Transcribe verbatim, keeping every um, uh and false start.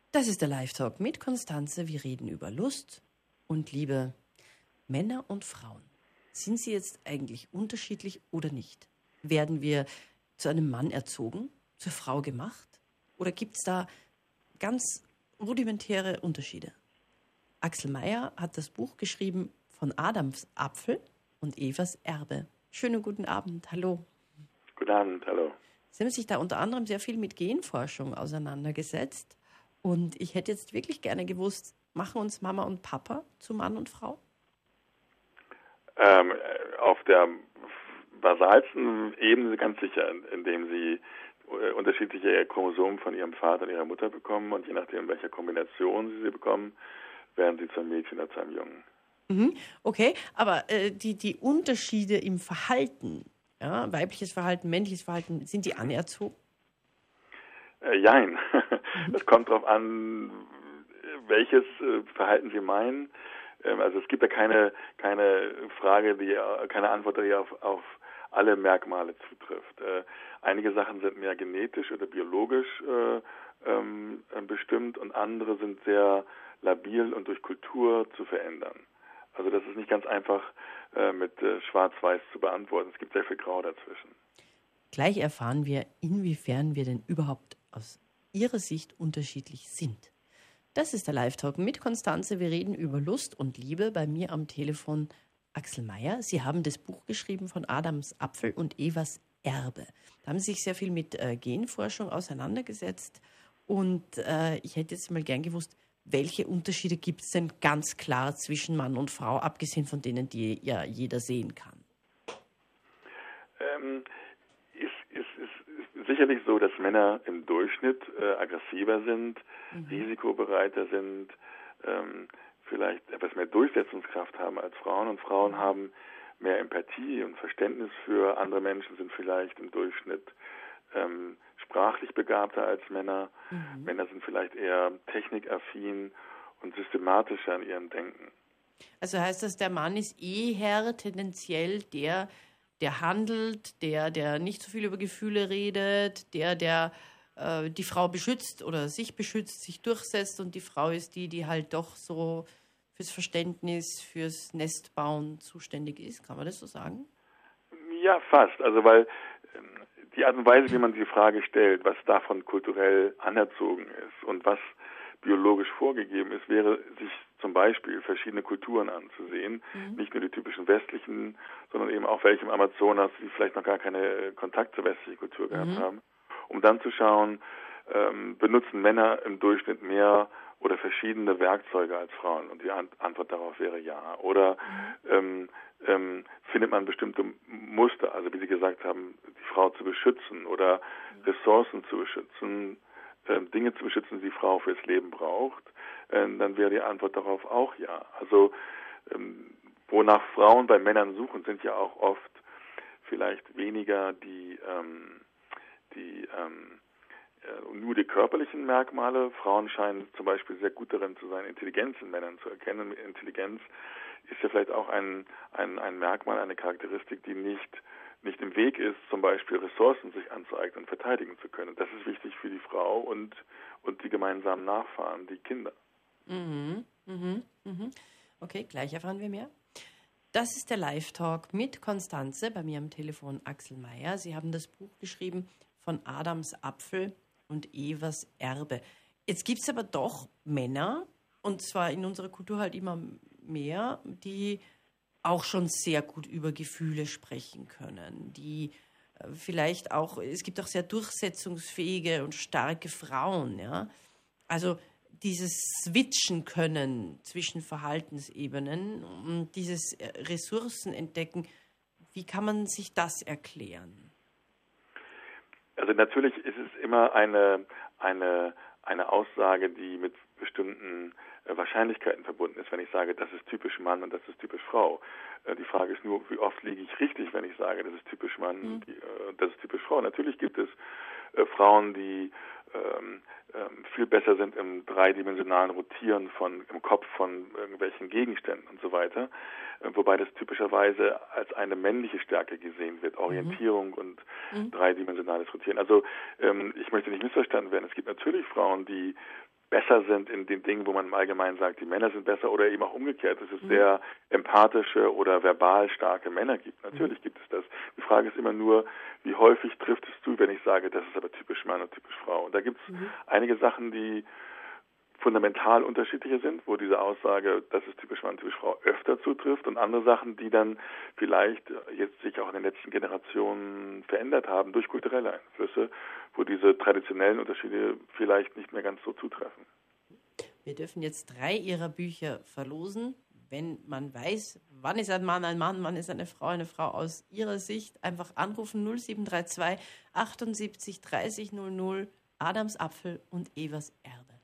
Das ist der Live-Talk mit Konstanze. Wir reden über Lust und Liebe. Männer und Frauen. Sind sie jetzt eigentlich unterschiedlich oder nicht? Werden wir zu einem Mann erzogen, zur Frau gemacht? Oder gibt es da ganz rudimentäre Unterschiede? Axel Meyer hat das Buch geschrieben von Adams Apfel und Evas Erbe. Schönen guten Abend, hallo. Guten Abend, hallo. Sie haben sich da unter anderem sehr viel mit Genforschung auseinandergesetzt. Und ich hätte jetzt wirklich gerne gewusst, machen uns Mama und Papa zu Mann und Frau? Ähm, auf der basalsten Ebene ganz sicher, indem sie äh, unterschiedliche Chromosomen von ihrem Vater und ihrer Mutter bekommen und je nachdem, welcher Kombination sie sie bekommen, werden sie zu einem Mädchen oder zu einem Jungen. Mhm, okay, aber äh, die, die Unterschiede im Verhalten, ja, weibliches Verhalten, männliches Verhalten, sind die anerzogen? Äh, jein. Es kommt darauf an, welches äh, Verhalten Sie meinen. Ähm, also es gibt ja keine keine Frage, die keine Antwort, die auf, auf alle Merkmale zutrifft. Äh, einige Sachen sind mehr genetisch oder biologisch äh, ähm, bestimmt und andere sind sehr labil und durch Kultur zu verändern. Also das ist nicht ganz einfach äh, mit äh, Schwarz-Weiß zu beantworten. Es gibt sehr viel Grau dazwischen. Gleich erfahren wir, inwiefern wir denn überhaupt aus Ihrer Sicht unterschiedlich sind. Das ist der Live-Talk mit Konstanze. Wir reden über Lust und Liebe. Bei mir am Telefon Axel Meyer. Sie haben das Buch geschrieben von Adams Apfel und Evas Erbe. Da haben Sie sich sehr viel mit äh, Genforschung auseinandergesetzt. Und äh, ich hätte jetzt mal gern gewusst, welche Unterschiede gibt es denn ganz klar zwischen Mann und Frau, abgesehen von denen, die ja jeder sehen kann? Ähm, ist, ist, ist, ist sicherlich so, dass Männer im Durchschnitt äh, aggressiver sind, mhm. risikobereiter sind, ähm, vielleicht etwas mehr Durchsetzungskraft haben als Frauen. Und Frauen mhm. haben mehr Empathie und Verständnis für andere Menschen, sind vielleicht im Durchschnitt ähm, sprachlich begabter als Männer. Mhm. Männer sind vielleicht eher technikaffin und systematischer in ihrem Denken. Also heißt das, der Mann ist eher tendenziell der, der handelt, der, der nicht so viel über Gefühle redet, der, der äh, die Frau beschützt oder sich beschützt, sich durchsetzt, und die Frau ist die, die halt doch so fürs Verständnis, fürs Nestbauen zuständig ist. Kann man das so sagen? Ja, fast. Also weil ähm, die Art und Weise, wie man die Frage stellt, was davon kulturell anerzogen ist und was biologisch vorgegeben ist, wäre, sich zum Beispiel verschiedene Kulturen anzusehen, mhm. nicht nur die typischen westlichen, sondern eben auch welche im Amazonas, die vielleicht noch gar keine Kontakt zur westlichen Kultur gehabt mhm. haben, um dann zu schauen, ähm, benutzen Männer im Durchschnitt mehr oder verschiedene Werkzeuge als Frauen? Und die An- Antwort darauf wäre ja. Oder mhm. ähm, ähm, findet man bestimmte Muster, also wie Sie gesagt haben, die Frau zu beschützen oder mhm. Ressourcen zu beschützen, äh, Dinge zu beschützen, die die Frau fürs Leben braucht, äh, dann wäre die Antwort darauf auch ja. Also ähm, wonach Frauen bei Männern suchen, sind ja auch oft vielleicht weniger die, ähm, die ähm, nur die körperlichen Merkmale. Frauen scheinen zum Beispiel sehr gut darin zu sein, Intelligenz in Männern zu erkennen. Intelligenz ist ja vielleicht auch ein, ein, ein Merkmal, eine Charakteristik, die nicht, nicht im Weg ist, zum Beispiel Ressourcen sich anzueignen und verteidigen zu können. Das ist wichtig für die Frau und, und die gemeinsamen Nachfahren, die Kinder. Mhm, mhm, mhm. Okay, gleich erfahren wir mehr. Das ist der Live-Talk mit Konstanze, bei mir am Telefon Axel Meyer. Sie haben das Buch geschrieben von Adams Apfel und Evas Erbe. Jetzt gibt es aber doch Männer, und zwar in unserer Kultur halt immer mehr, die auch schon sehr gut über Gefühle sprechen können, die äh, vielleicht auch, es gibt auch sehr durchsetzungsfähige und starke Frauen, ja. Also dieses Switchen können zwischen Verhaltensebenen und dieses Ressourcen entdecken, wie kann man sich das erklären? Also natürlich ist es immer eine, eine, eine Aussage, die mit bestimmten äh, Wahrscheinlichkeiten verbunden ist, wenn ich sage, das ist typisch Mann und das ist typisch Frau. Äh, die Frage ist nur, wie oft liege ich richtig, wenn ich sage, das ist typisch Mann und mhm. äh, das ist typisch Frau. Natürlich gibt es äh, Frauen, die ähm, ähm, viel besser sind im dreidimensionalen Rotieren von im Kopf von irgendwelchen Gegenständen und so weiter, äh, wobei das typischerweise als eine männliche Stärke gesehen wird, Orientierung mhm. und mhm. dreidimensionales Rotieren. Also ähm, ich möchte nicht missverstanden werden. Es gibt natürlich Frauen, die besser sind in den Dingen, wo man im Allgemeinen sagt, die Männer sind besser, oder eben auch umgekehrt, dass es Mhm. sehr empathische oder verbal starke Männer gibt. Natürlich mhm. gibt es das. Die Frage ist immer nur, wie häufig trifft es zu, wenn ich sage, das ist aber typisch Mann und typisch Frau. Und da gibt es mhm. einige Sachen, die fundamental unterschiedliche sind, wo diese Aussage, das ist typisch Mann, typisch Frau, öfter zutrifft, und andere Sachen, die dann vielleicht jetzt sich auch in den letzten Generationen verändert haben durch kulturelle Einflüsse, wo diese traditionellen Unterschiede vielleicht nicht mehr ganz so zutreffen. Wir dürfen jetzt drei Ihrer Bücher verlosen. Wenn man weiß, wann ist ein Mann ein Mann, wann ist eine Frau eine Frau aus Ihrer Sicht, einfach anrufen null sieben drei zwei achtundsiebzig dreißig null null, Adams Apfel und Evas Erde.